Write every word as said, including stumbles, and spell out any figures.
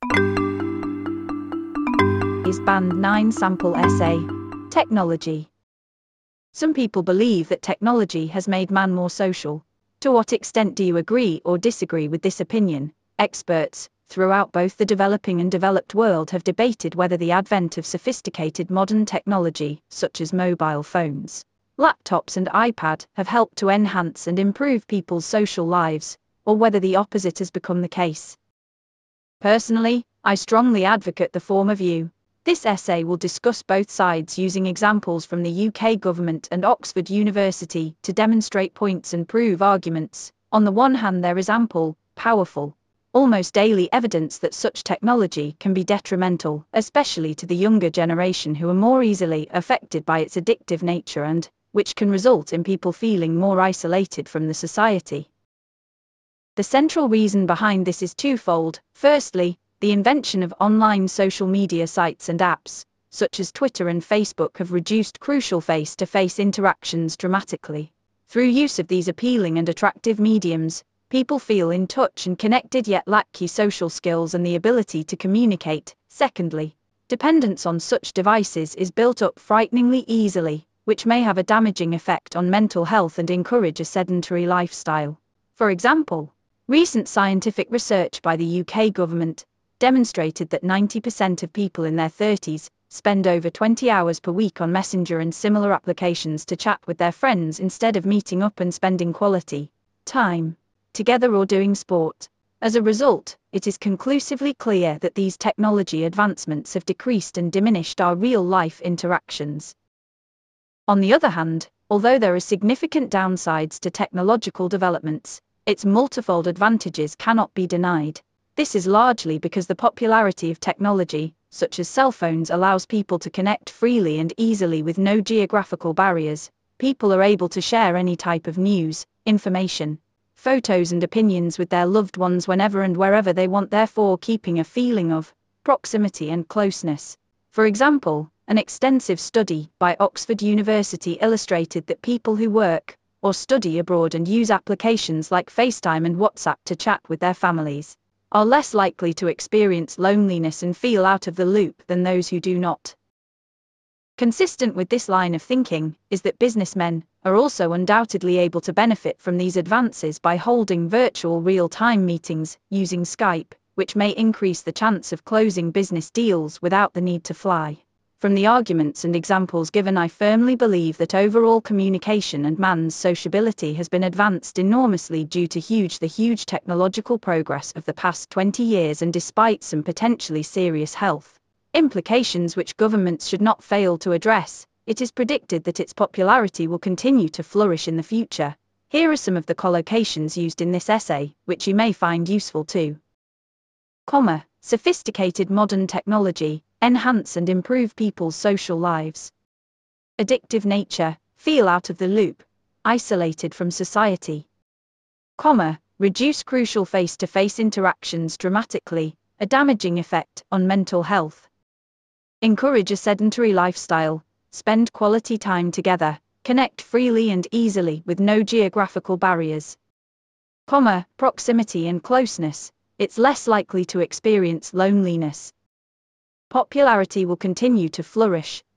Is Band nine Sample Essay. Technology. Some people believe that technology has made man more social. To what extent do you agree or disagree with this opinion? Experts, throughout both the developing and developed world, have debated whether the advent of sophisticated modern technology, such as mobile phones, laptops and iPad, have helped to enhance and improve people's social lives, or whether the opposite has become the case. Personally, I strongly advocate the former view. This essay will discuss both sides using examples from the U K government and Oxford University to demonstrate points and prove arguments. On the one hand, there is ample, powerful, almost daily evidence that such technology can be detrimental, especially to the younger generation who are more easily affected by its addictive nature and which can result in people feeling more isolated from the society. The central reason behind this is twofold. Firstly, the invention of online social media sites and apps, such as Twitter and Facebook, have reduced crucial face-to-face interactions dramatically. Through use of these appealing and attractive mediums, people feel in touch and connected yet lack key social skills and the ability to communicate. Secondly, dependence on such devices is built up frighteningly easily, which may have a damaging effect on mental health and encourage a sedentary lifestyle. For example, recent scientific research by the U K government demonstrated that ninety percent of people in their thirties spend over twenty hours per week on Messenger and similar applications to chat with their friends instead of meeting up and spending quality time together or doing sport. As a result, it is conclusively clear that these technology advancements have decreased and diminished our real-life interactions. On the other hand, although there are significant downsides to technological developments, its multifold advantages cannot be denied. This is largely because the popularity of technology, such as cell phones, allows people to connect freely and easily with no geographical barriers. People are able to share any type of news, information, photos and opinions with their loved ones whenever and wherever they want, therefore keeping a feeling of proximity and closeness. For example, an extensive study by Oxford University illustrated that people who work or study abroad and use applications like FaceTime and WhatsApp to chat with their families are less likely to experience loneliness and feel out of the loop than those who do not. Consistent with this line of thinking is that businessmen are also undoubtedly able to benefit from these advances by holding virtual real-time meetings using Skype, which may increase the chance of closing business deals without the need to fly. From the arguments and examples given, I firmly believe that overall communication and man's sociability has been advanced enormously due to huge the huge technological progress of the past twenty years, and despite some potentially serious health implications which governments should not fail to address, it is predicted that its popularity will continue to flourish in the future. Here are some of the collocations used in this essay, which you may find useful too. Comma, sophisticated modern technology enhance and improve people's social lives. Addictive nature, feel out of the loop, isolated from society. Comma, reduce crucial face-to-face interactions dramatically, a damaging effect on mental health. Encourage a sedentary lifestyle, spend quality time together, connect freely and easily with no geographical barriers. Comma, proximity and closeness, it's less likely to experience loneliness. Popularity will continue to flourish,